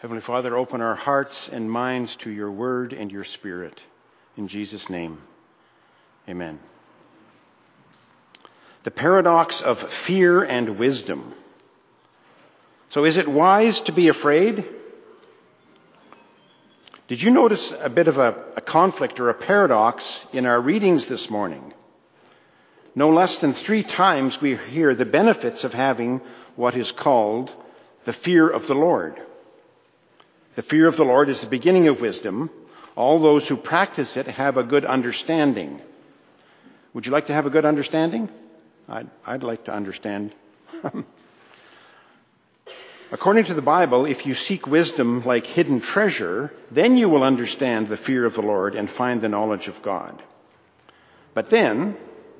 Heavenly Father, open our hearts and minds to your word and your spirit. In Jesus' name, amen. The paradox of fear and wisdom. So is it wise to be afraid? Did you notice a bit of a conflict or a paradox in our readings this morning? No less than 3 times we hear the benefits of having what is called the fear of the Lord. The fear of the Lord is the beginning of wisdom. All those who practice it have a good understanding. Would you like to have a good understanding? I'd like to understand. According to the Bible, if you seek wisdom like hidden treasure, then you will understand the fear of the Lord and find the knowledge of God. But then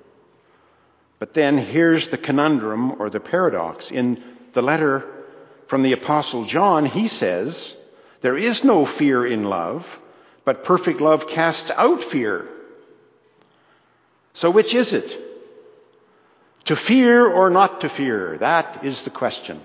here's the conundrum or the paradox. In the letter from the Apostle John, he says, there is no fear in love, but perfect love casts out fear. So which is it? To fear or not to fear? That is the question.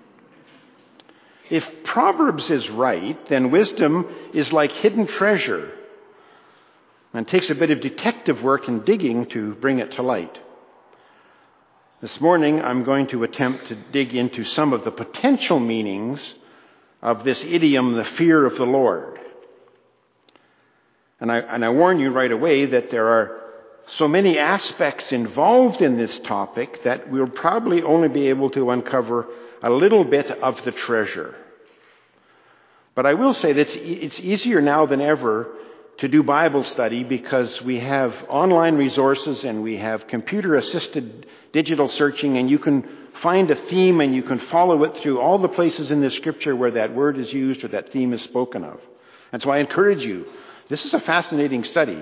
If Proverbs is right, then wisdom is like hidden treasure and takes a bit of detective work and digging to bring it to light. This morning, I'm going to attempt to dig into some of the potential meanings of this idiom, the fear of the Lord. And I warn you right away that there are so many aspects involved in this topic that we'll probably only be able to uncover a little bit of the treasure. But I will say that it's easier now than ever to do Bible study because we have online resources and we have computer-assisted digital searching, and you can find a theme and you can follow it through all the places in the Scripture where that word is used or that theme is spoken of. And so I encourage you, this is a fascinating study.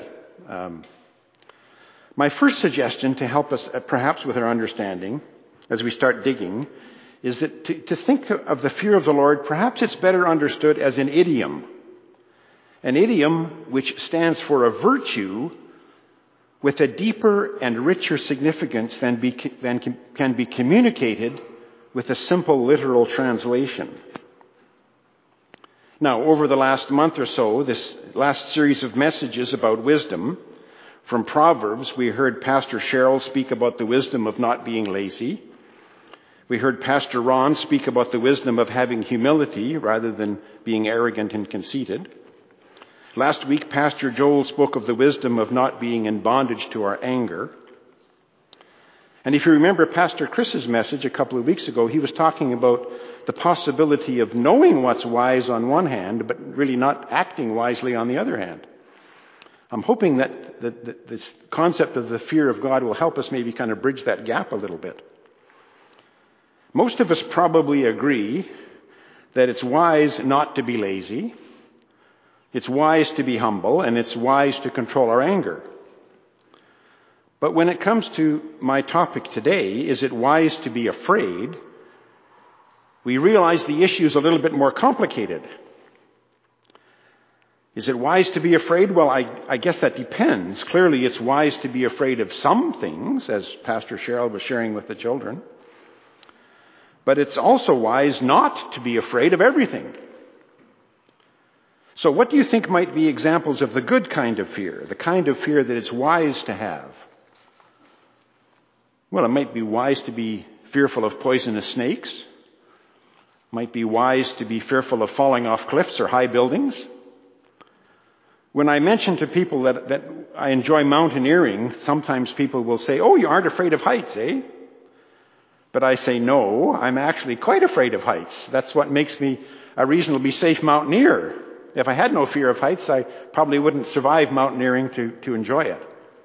My first suggestion to help us perhaps with our understanding as we start digging is that to think of the fear of the Lord, perhaps it's better understood as an idiom. An idiom which stands for a virtue with a deeper and richer significance than can be communicated with a simple literal translation. Now, over the last month or so, this last series of messages about wisdom from Proverbs, we heard Pastor Cheryl speak about the wisdom of not being lazy. We heard Pastor Ron speak about the wisdom of having humility rather than being arrogant and conceited. Last week, Pastor Joel spoke of the wisdom of not being in bondage to our anger. And if you remember Pastor Chris's message a couple of weeks ago, he was talking about the possibility of knowing what's wise on one hand, but really not acting wisely on the other hand. I'm hoping that this concept of the fear of God will help us maybe kind of bridge that gap a little bit. Most of us probably agree that it's wise not to be lazy. It's wise to be humble, and it's wise to control our anger. But when it comes to my topic today, is it wise to be afraid? We realize the issue is a little bit more complicated. Is it wise to be afraid? Well, I guess that depends. Clearly, it's wise to be afraid of some things, as Pastor Cheryl was sharing with the children. But it's also wise not to be afraid of everything. So what do you think might be examples of the good kind of fear, the kind of fear that it's wise to have? Well, it might be wise to be fearful of poisonous snakes. It might be wise to be fearful of falling off cliffs or high buildings. When I mention to people that I enjoy mountaineering, sometimes people will say, "Oh, you aren't afraid of heights, eh?" But I say, no, I'm actually quite afraid of heights. That's what makes me a reasonably safe mountaineer. If I had no fear of heights, I probably wouldn't survive mountaineering to enjoy it.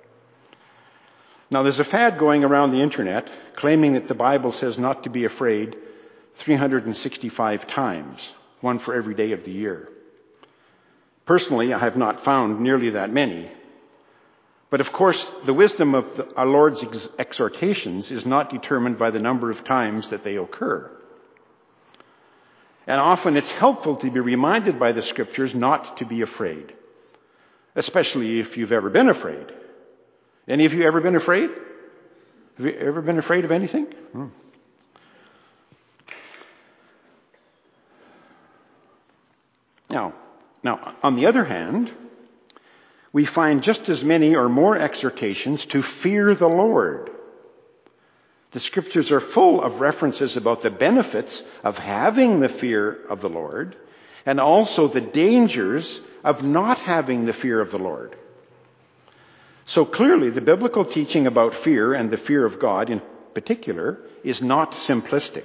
Now, there's a fad going around the internet claiming that the Bible says not to be afraid 365 times, one for every day of the year. Personally, I have not found nearly that many. But of course, the wisdom of our Lord's exhortations is not determined by the number of times that they occur. And often it's helpful to be reminded by the Scriptures not to be afraid, especially if you've ever been afraid. Any of you ever been afraid? Have you ever been afraid of anything? Now, on the other hand, we find just as many or more exhortations to fear the Lord. The Scriptures are full of references about the benefits of having the fear of the Lord, and also the dangers of not having the fear of the Lord. So clearly, the biblical teaching about fear and the fear of God in particular is not simplistic.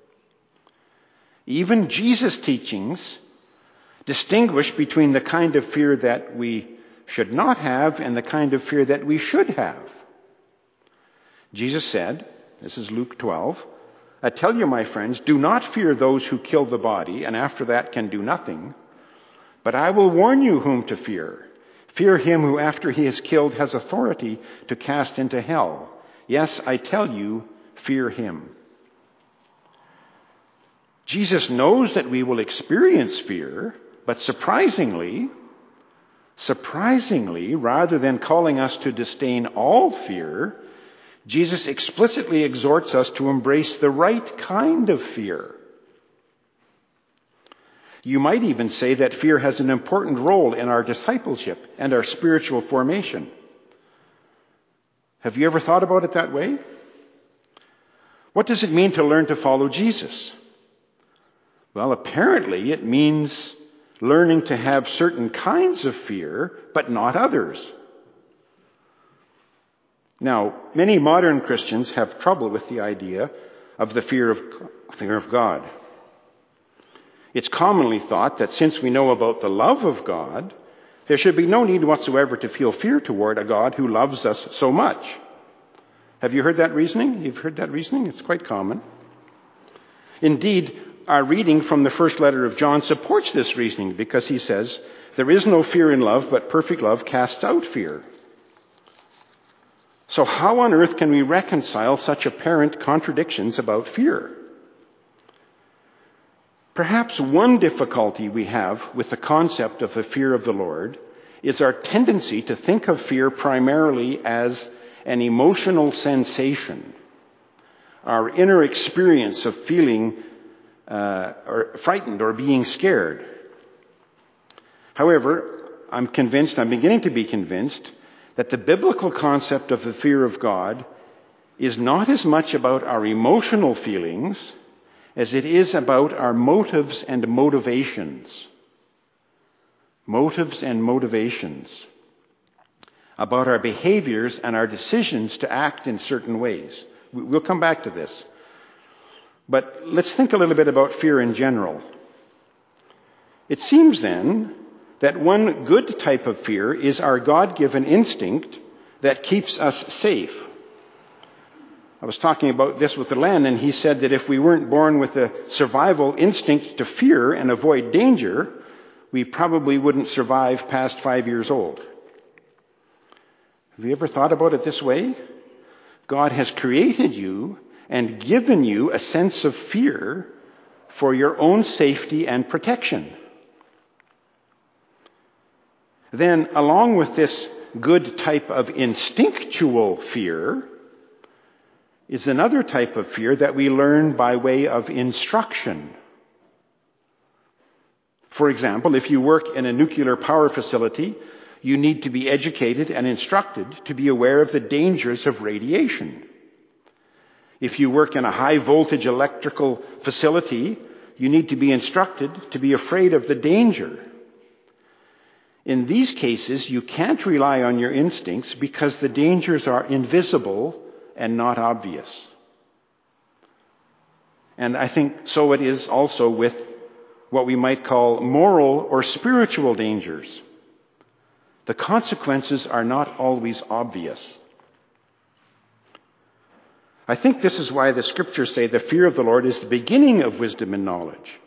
Even Jesus' teachings distinguish between the kind of fear that we should not have and the kind of fear that we should have. Jesus said, this is Luke 12, "I tell you, my friends, do not fear those who kill the body and after that can do nothing, but I will warn you whom to fear. Fear him who after he is killed has authority to cast into hell. Yes, I tell you, fear him." Jesus knows that we will experience fear, but surprisingly, rather than calling us to disdain all fear, Jesus explicitly exhorts us to embrace the right kind of fear. You might even say that fear has an important role in our discipleship and our spiritual formation. Have you ever thought about it that way? What does it mean to learn to follow Jesus? Well, apparently it means learning to have certain kinds of fear, but not others. Now, many modern Christians have trouble with the idea of the fear of God. It's commonly thought that since we know about the love of God, there should be no need whatsoever to feel fear toward a God who loves us so much. Have you heard that reasoning? You've heard that reasoning? It's quite common. Indeed, our reading from the first letter of John supports this reasoning because he says, "There is no fear in love, but perfect love casts out fear." So how on earth can we reconcile such apparent contradictions about fear? Perhaps one difficulty we have with the concept of the fear of the Lord is our tendency to think of fear primarily as an emotional sensation, our inner experience of feeling or frightened or being scared. However, I'm beginning to be convinced that the biblical concept of the fear of God is not as much about our emotional feelings as it is about our motives and motivations. Motives and motivations. About our behaviors and our decisions to act in certain ways. We'll come back to this. But let's think a little bit about fear in general. It seems then that one good type of fear is our God-given instinct that keeps us safe. I was talking about this with Len, and he said that if we weren't born with a survival instinct to fear and avoid danger, we probably wouldn't survive past 5 years old. Have you ever thought about it this way? God has created you and given you a sense of fear for your own safety and protection. Then, along with this good type of instinctual fear, is another type of fear that we learn by way of instruction. For example, if you work in a nuclear power facility, you need to be educated and instructed to be aware of the dangers of radiation. If you work in a high-voltage electrical facility, you need to be instructed to be afraid of the danger. In these cases, you can't rely on your instincts because the dangers are invisible and not obvious. And I think so it is also with what we might call moral or spiritual dangers. The consequences are not always obvious. I think this is why the Scriptures say the fear of the Lord is the beginning of wisdom and knowledge.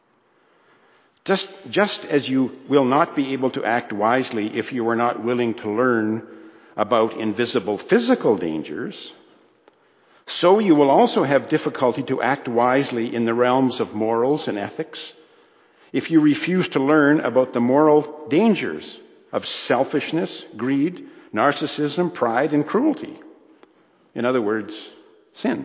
Just as you will not be able to act wisely if you are not willing to learn about invisible physical dangers, so you will also have difficulty to act wisely in the realms of morals and ethics if you refuse to learn about the moral dangers of selfishness, greed, narcissism, pride, and cruelty. In other words, sin.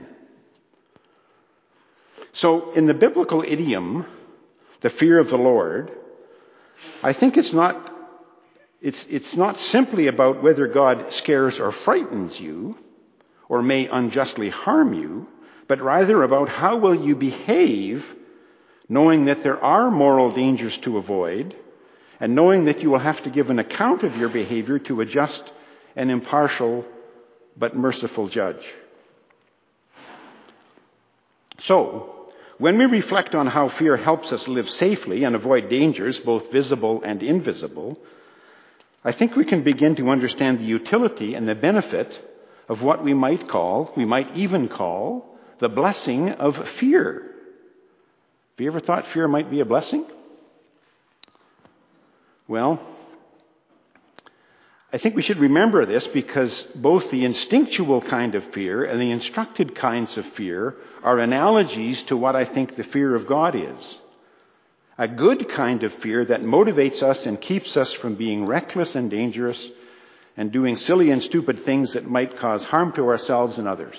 So in the biblical idiom, the fear of the Lord, I think it's not simply about whether God scares or frightens you or may unjustly harm you, but rather about how will you behave knowing that there are moral dangers to avoid and knowing that you will have to give an account of your behavior to a just and impartial but merciful judge. So, when we reflect on how fear helps us live safely and avoid dangers, both visible and invisible, I think we can begin to understand the utility and the benefit of what we might even call, the blessing of fear. Have you ever thought fear might be a blessing? Well, I think we should remember this because both the instinctual kind of fear and the instructed kinds of fear are analogies to what I think the fear of God is. A good kind of fear that motivates us and keeps us from being reckless and dangerous and doing silly and stupid things that might cause harm to ourselves and others.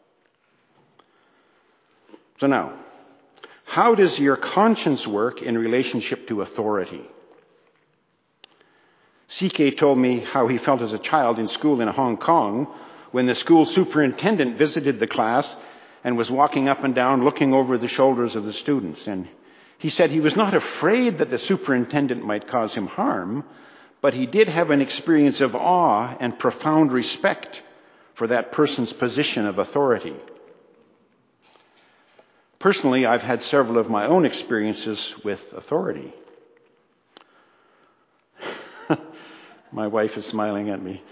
So now, how does your conscience work in relationship to authority? CK told me how he felt as a child in school in Hong Kong when the school superintendent visited the class and was walking up and down looking over the shoulders of the students. And he said he was not afraid that the superintendent might cause him harm, but he did have an experience of awe and profound respect for that person's position of authority. Personally, I've had several of my own experiences with authority. My wife is smiling at me.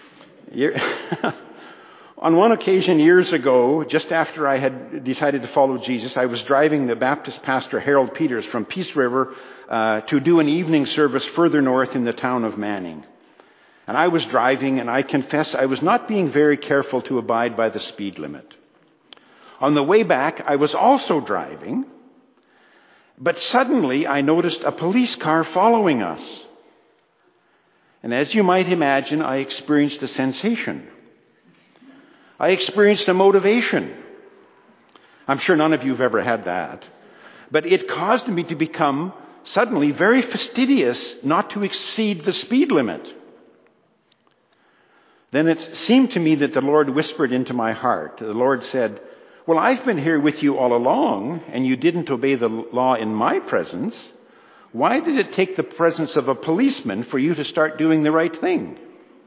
On one occasion years ago, just after I had decided to follow Jesus, I was driving the Baptist pastor Harold Peters from Peace River to do an evening service further north in the town of Manning. And I was driving, and I confess I was not being very careful to abide by the speed limit. On the way back, I was also driving, but suddenly I noticed a police car following us. And as you might imagine, I experienced a sensation. I experienced a motivation. I'm sure none of you have ever had that. But it caused me to become suddenly very fastidious not to exceed the speed limit. Then it seemed to me that the Lord whispered into my heart. The Lord said, "Well, I've been here with you all along, and you didn't obey the law in my presence. Why did it take the presence of a policeman for you to start doing the right thing?"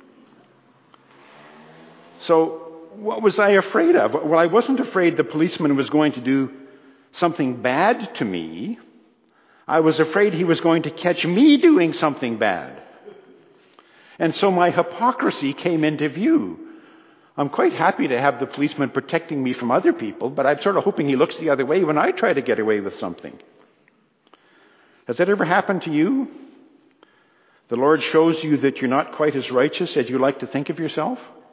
So, what was I afraid of? Well, I wasn't afraid the policeman was going to do something bad to me. I was afraid he was going to catch me doing something bad. And so my hypocrisy came into view. I'm quite happy to have the policeman protecting me from other people, but I'm sort of hoping he looks the other way when I try to get away with something. Has that ever happened to you? The Lord shows you that you're not quite as righteous as you like to think of yourself?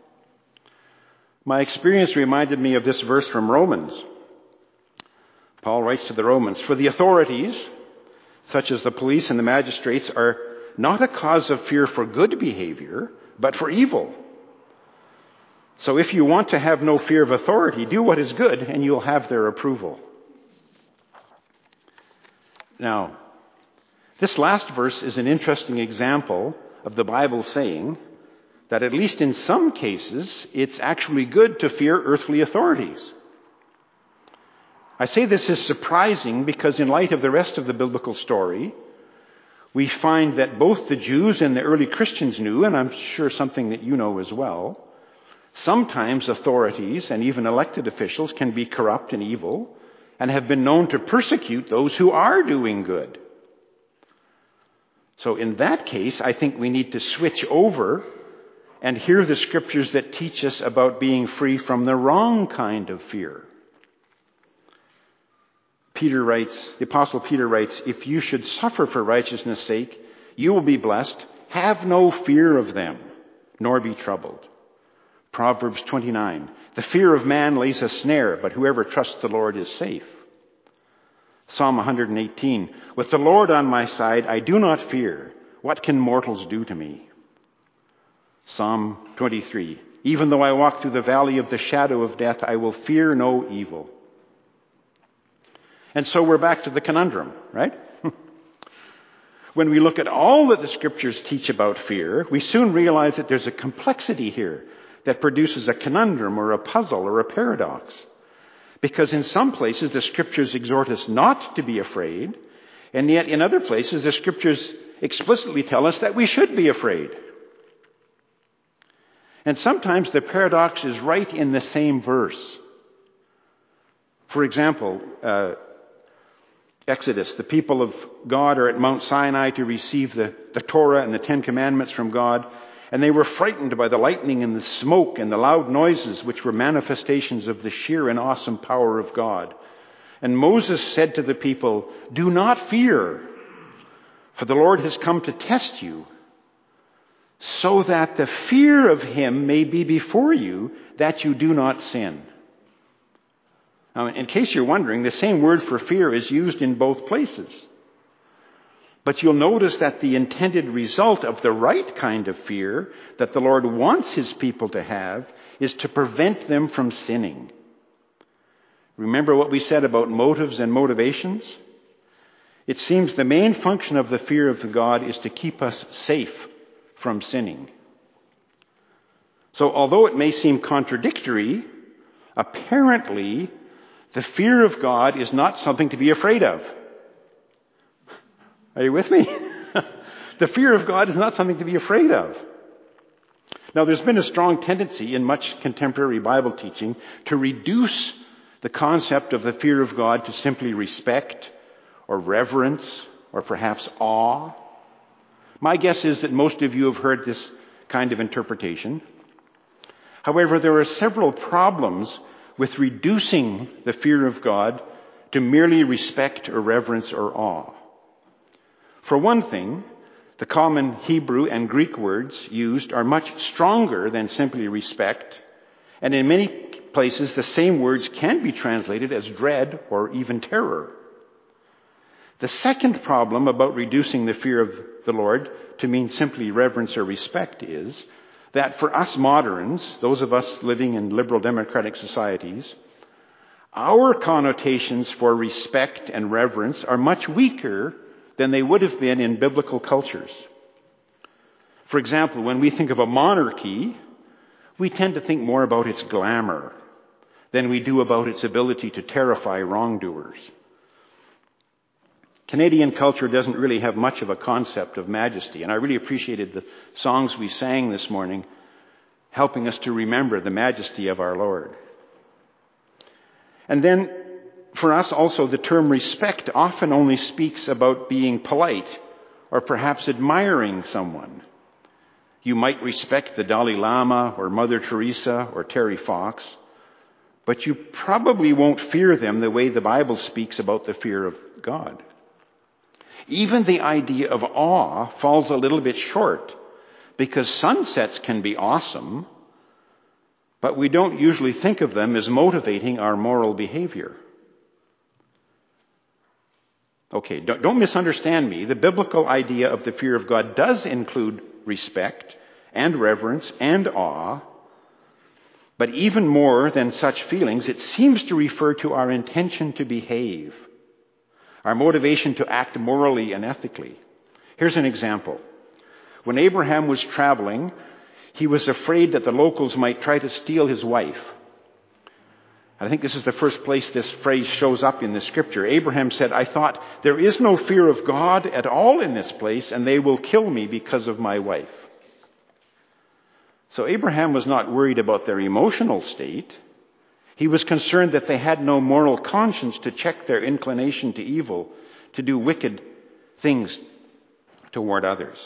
My experience reminded me of this verse from Romans. Paul writes to the Romans, "For the authorities, such as the police and the magistrates, are not a cause of fear for good behavior, but for evil. So if you want to have no fear of authority, do what is good, and you'll have their approval." Now, this last verse is an interesting example of the Bible saying that at least in some cases, it's actually good to fear earthly authorities. I say this is surprising because in light of the rest of the biblical story, we find that both the Jews and the early Christians knew, and I'm sure something that you know as well, sometimes authorities and even elected officials can be corrupt and evil and have been known to persecute those who are doing good. So in that case, I think we need to switch over and hear the scriptures that teach us about being free from the wrong kind of fear. The Apostle Peter writes, "If you should suffer for righteousness' sake, you will be blessed. Have no fear of them, nor be troubled." Proverbs 29, "The fear of man lays a snare, but whoever trusts the Lord is safe." Psalm 118, "With the Lord on my side, I do not fear. What can mortals do to me?" Psalm 23, "Even though I walk through the valley of the shadow of death, I will fear no evil." And so we're back to the conundrum, right? when we look at all that the Scriptures teach about fear, we soon realize that there's a complexity here that produces a conundrum or a puzzle or a paradox. Because in some places the Scriptures exhort us not to be afraid, and yet in other places the Scriptures explicitly tell us that we should be afraid. And sometimes the paradox is right in the same verse. For example, Exodus, the people of God are at Mount Sinai to receive the Torah and the Ten Commandments from God, and they were frightened by the lightning and the smoke and the loud noises, which were manifestations of the sheer and awesome power of God. And Moses said to the people, "Do not fear, for the Lord has come to test you, so that the fear of him may be before you, that you do not sin." Now, in case you're wondering, the same word for fear is used in both places. But you'll notice that the intended result of the right kind of fear that the Lord wants his people to have is to prevent them from sinning. Remember what we said about motives and motivations? It seems the main function of the fear of God is to keep us safe from sinning. So although it may seem contradictory, apparently the fear of God is not something to be afraid of. Are you with me? The fear of God is not something to be afraid of. Now, there's been a strong tendency in much contemporary Bible teaching to reduce the concept of the fear of God to simply respect or reverence or perhaps awe. My guess is that most of you have heard this kind of interpretation. However, there are several problems with reducing the fear of God to merely respect or reverence or awe. For one thing, the common Hebrew and Greek words used are much stronger than simply respect, and in many places the same words can be translated as dread or even terror. The second problem about reducing the fear of the Lord to mean simply reverence or respect is that for us moderns, those of us living in liberal democratic societies, our connotations for respect and reverence are much weaker than they would have been in biblical cultures. For example, when we think of a monarchy, we tend to think more about its glamour than we do about its ability to terrify wrongdoers. Canadian culture doesn't really have much of a concept of majesty, and I really appreciated the songs we sang this morning helping us to remember the majesty of our Lord. And then, for us also, the term respect often only speaks about being polite or perhaps admiring someone. You might respect the Dalai Lama or Mother Teresa or Terry Fox, but you probably won't fear them the way the Bible speaks about the fear of God. Even the idea of awe falls a little bit short, because sunsets can be awesome, but we don't usually think of them as motivating our moral behavior. Okay, don't misunderstand me. The biblical idea of the fear of God does include respect and reverence and awe, but even more than such feelings, it seems to refer to our intention to behave, our motivation to act morally and ethically. Here's an example. When Abraham was traveling, he was afraid that the locals might try to steal his wife. I think this is the first place this phrase shows up in the scripture. Abraham said, "I thought, there is no fear of God at all in this place, and they will kill me because of my wife." So Abraham was not worried about their emotional state. He was concerned that they had no moral conscience to check their inclination to evil, to do wicked things toward others.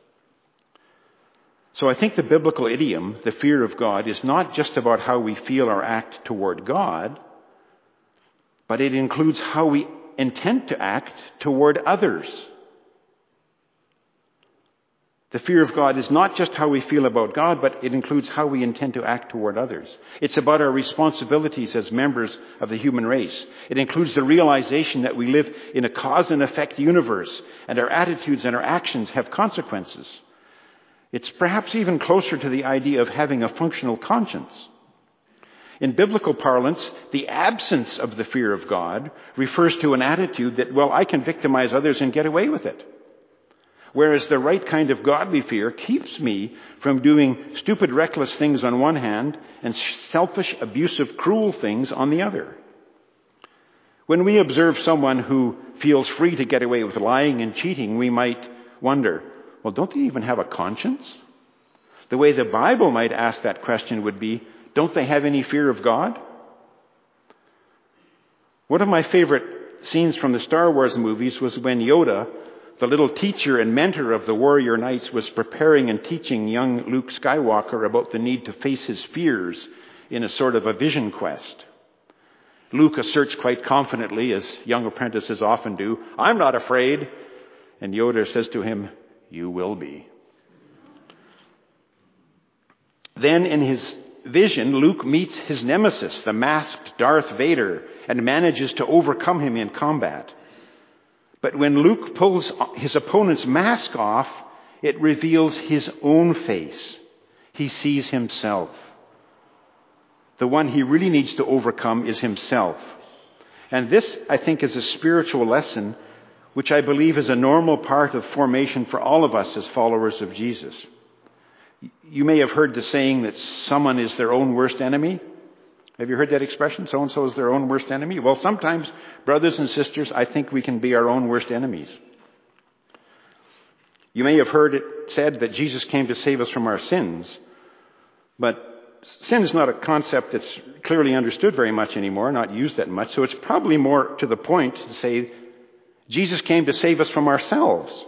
So I think the biblical idiom, the fear of God, is not just about how we feel or act toward God, but it includes how we intend to act toward others. The fear of God is not just how we feel about God, but it includes how we intend to act toward others. It's about our responsibilities as members of the human race. It includes the realization that we live in a cause and effect universe, and our attitudes and our actions have consequences. It's perhaps even closer to the idea of having a functional conscience. In biblical parlance, the absence of the fear of God refers to an attitude that, well, I can victimize others and get away with it. Whereas the right kind of godly fear keeps me from doing stupid, reckless things on one hand and selfish, abusive, cruel things on the other. When we observe someone who feels free to get away with lying and cheating, we might wonder, well, don't they even have a conscience? The way the Bible might ask that question would be, don't they have any fear of God? One of my favorite scenes from the Star Wars movies was when Yoda, the little teacher and mentor of the warrior knights, was preparing and teaching young Luke Skywalker about the need to face his fears in a sort of a vision quest. Luke asserts quite confidently, as young apprentices often do, "I'm not afraid." And Yoda says to him, "You will be." Then in his vision, Luke meets his nemesis, the masked Darth Vader, and manages to overcome him in combat. But when Luke pulls his opponent's mask off, it reveals his own face. He sees himself. The one he really needs to overcome is himself. And this, I think, is a spiritual lesson which I believe is a normal part of formation for all of us as followers of Jesus. You may have heard the saying that someone is their own worst enemy. Have you heard that expression? So-and-so is their own worst enemy? Well, sometimes, brothers and sisters, I think we can be our own worst enemies. You may have heard it said that Jesus came to save us from our sins, but sin is not a concept that's clearly understood very much anymore, not used that much, so it's probably more to the point to say Jesus came to save us from ourselves.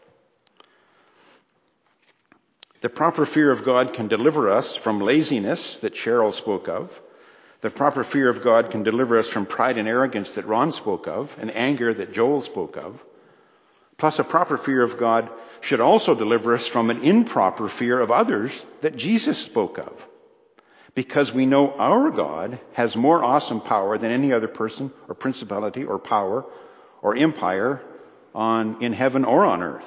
The proper fear of God can deliver us from laziness that Cheryl spoke of. The proper fear of God can deliver us from pride and arrogance that Ron spoke of, and anger that Joel spoke of. Plus, a proper fear of God should also deliver us from an improper fear of others that Jesus spoke of. Because we know our God has more awesome power than any other person or principality or power or empire in heaven or on earth.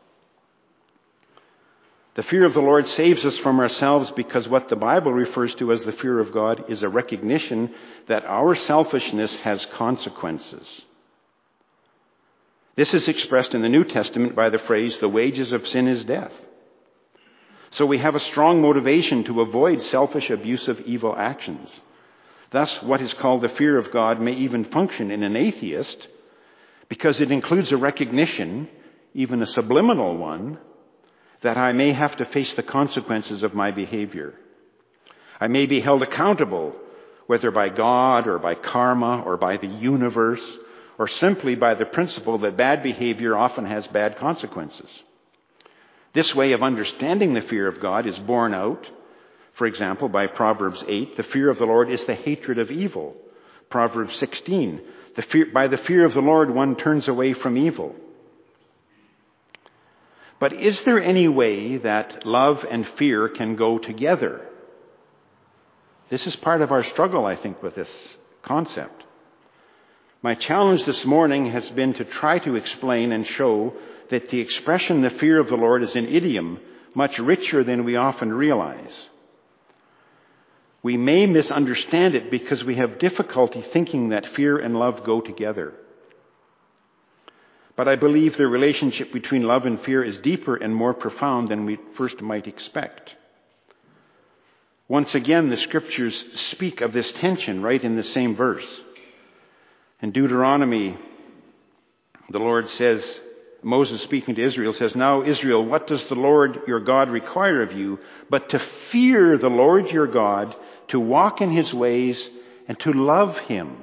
The fear of the Lord saves us from ourselves because what the Bible refers to as the fear of God is a recognition that our selfishness has consequences. This is expressed in the New Testament by the phrase, "The wages of sin is death." So we have a strong motivation to avoid selfish, abusive, evil actions. Thus, what is called the fear of God may even function in an atheist because it includes a recognition, even a subliminal one, that I may have to face the consequences of my behavior. I may be held accountable, whether by God or by karma or by the universe, or simply by the principle that bad behavior often has bad consequences. This way of understanding the fear of God is borne out, for example, by Proverbs 8, "The fear of the Lord is the hatred of evil." Proverbs 16, "By the fear of the Lord one turns away from evil." But is there any way that love and fear can go together? This is part of our struggle, I think, with this concept. My challenge this morning has been to try to explain and show that the expression "the fear of the Lord" is an idiom much richer than we often realize. We may misunderstand it because we have difficulty thinking that fear and love go together. But I believe the relationship between love and fear is deeper and more profound than we first might expect. Once again, the scriptures speak of this tension right in the same verse. In Deuteronomy, the Lord says, Moses speaking to Israel says, "Now, Israel, what does the Lord your God require of you but to fear the Lord your God, to walk in his ways, and to love him?"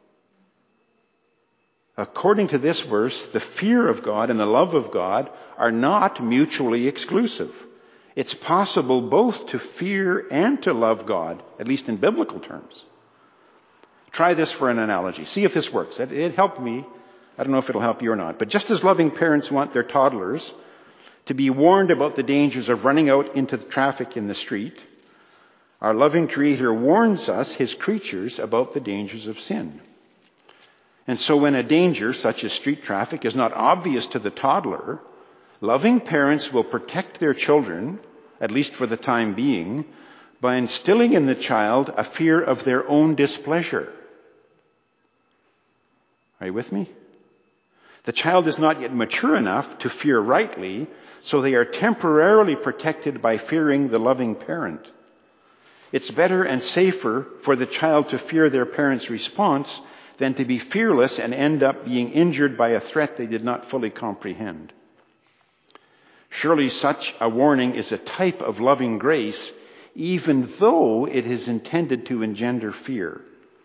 According to this verse, the fear of God and the love of God are not mutually exclusive. It's possible both to fear and to love God, at least in biblical terms. Try this for an analogy. See if this works. It helped me. I don't know if it'll help you or not. But just as loving parents want their toddlers to be warned about the dangers of running out into the traffic in the street, our loving Creator warns us, his creatures, about the dangers of sin. And so when a danger, such as street traffic, is not obvious to the toddler, loving parents will protect their children, at least for the time being, by instilling in the child a fear of their own displeasure. Are you with me? The child is not yet mature enough to fear rightly, so they are temporarily protected by fearing the loving parent. It's better and safer for the child to fear their parent's response than to be fearless and end up being injured by a threat they did not fully comprehend. Surely such a warning is a type of loving grace, even though it is intended to engender fear.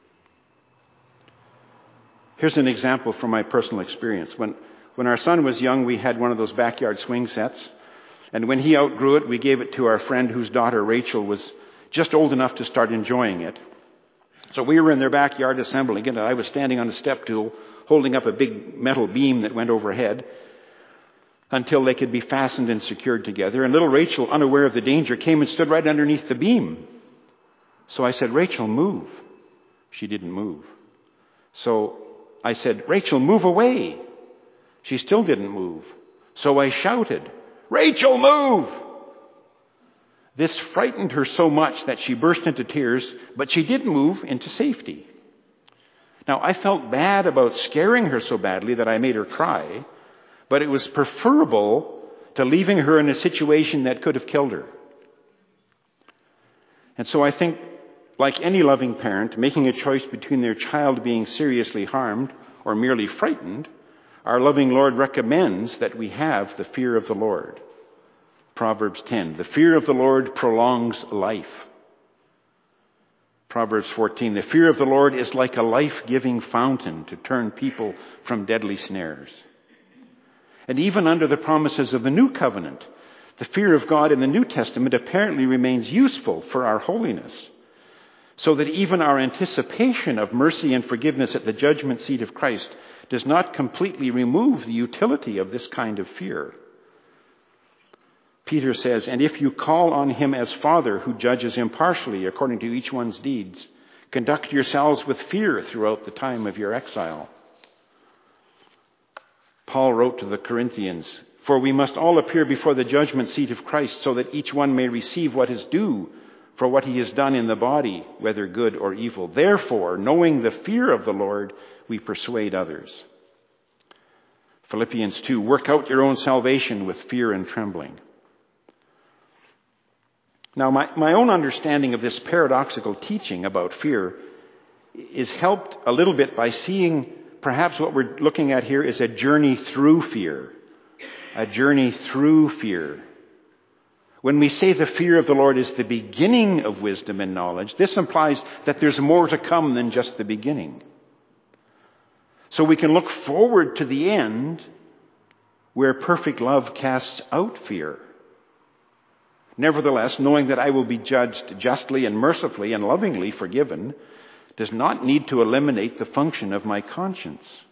Here's an example from my personal experience. When our son was young, we had one of those backyard swing sets. And when he outgrew it, we gave it to our friend whose daughter, Rachel, was just old enough to start enjoying it. So we were in their backyard assembling it, and I was standing on a step stool holding up a big metal beam that went overhead until they could be fastened and secured together. And little Rachel, unaware of the danger, came and stood right underneath the beam. So I said, "Rachel, move." She didn't move. So I said, "Rachel, move away." She still didn't move. So I shouted, "Rachel, move!" This frightened her so much that she burst into tears, but she did move into safety. Now, I felt bad about scaring her so badly that I made her cry, but it was preferable to leaving her in a situation that could have killed her. And so I think, like any loving parent, making a choice between their child being seriously harmed or merely frightened, our loving Lord recommends that we have the fear of the Lord. Proverbs 10, the fear of the Lord prolongs life. Proverbs 14, the fear of the Lord is like a life-giving fountain to turn people from deadly snares. And even under the promises of the New Covenant, the fear of God in the New Testament apparently remains useful for our holiness, so that even our anticipation of mercy and forgiveness at the judgment seat of Christ does not completely remove the utility of this kind of fear. Peter says, "And if you call on him as Father who judges impartially according to each one's deeds, conduct yourselves with fear throughout the time of your exile." Paul wrote to the Corinthians, "For we must all appear before the judgment seat of Christ, so that each one may receive what is due for what he has done in the body, whether good or evil. Therefore, knowing the fear of the Lord, we persuade others." Philippians 2, "Work out your own salvation with fear and trembling." Now, my own understanding of this paradoxical teaching about fear is helped a little bit by seeing perhaps what we're looking at here is a journey through fear. A journey through fear. When we say the fear of the Lord is the beginning of wisdom and knowledge, this implies that there's more to come than just the beginning. So we can look forward to the end where perfect love casts out fear. Nevertheless, knowing that I will be judged justly and mercifully and lovingly forgiven does not need to eliminate the function of my conscience.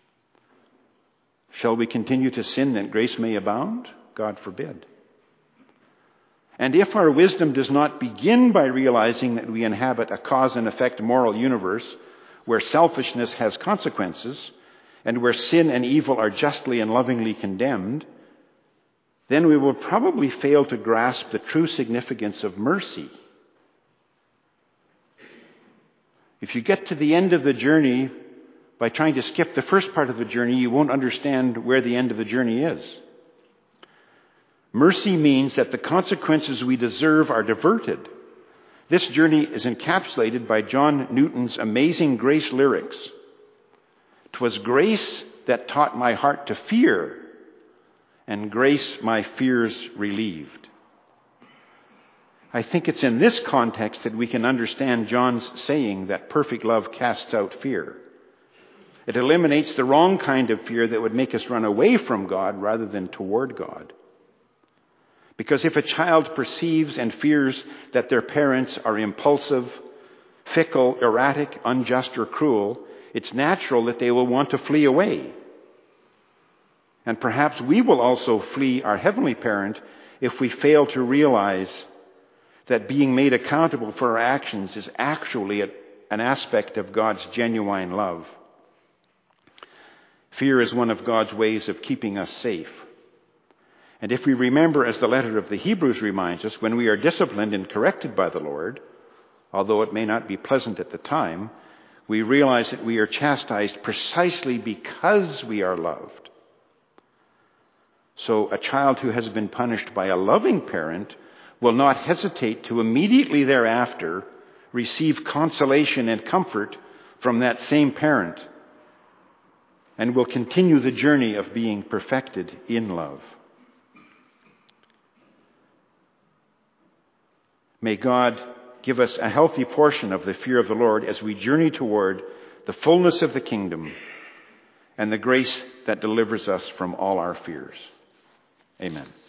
Shall we continue to sin that grace may abound? God forbid. And if our wisdom does not begin by realizing that we inhabit a cause and effect moral universe where selfishness has consequences and where sin and evil are justly and lovingly condemned, then we will probably fail to grasp the true significance of mercy. If you get to the end of the journey by trying to skip the first part of the journey, you won't understand where the end of the journey is. Mercy means that the consequences we deserve are diverted. This journey is encapsulated by John Newton's Amazing Grace lyrics. "'Twas grace that taught my heart to fear, and grace my fears relieved." I think it's in this context that we can understand John's saying that perfect love casts out fear. It eliminates the wrong kind of fear that would make us run away from God rather than toward God. Because if a child perceives and fears that their parents are impulsive, fickle, erratic, unjust, or cruel, it's natural that they will want to flee away. And perhaps we will also flee our heavenly parent if we fail to realize that being made accountable for our actions is actually an aspect of God's genuine love. Fear is one of God's ways of keeping us safe. And if we remember, as the letter of the Hebrews reminds us, when we are disciplined and corrected by the Lord, although it may not be pleasant at the time, we realize that we are chastised precisely because we are loved. So a child who has been punished by a loving parent will not hesitate to immediately thereafter receive consolation and comfort from that same parent, and will continue the journey of being perfected in love. May God give us a healthy portion of the fear of the Lord as we journey toward the fullness of the kingdom and the grace that delivers us from all our fears. Amen.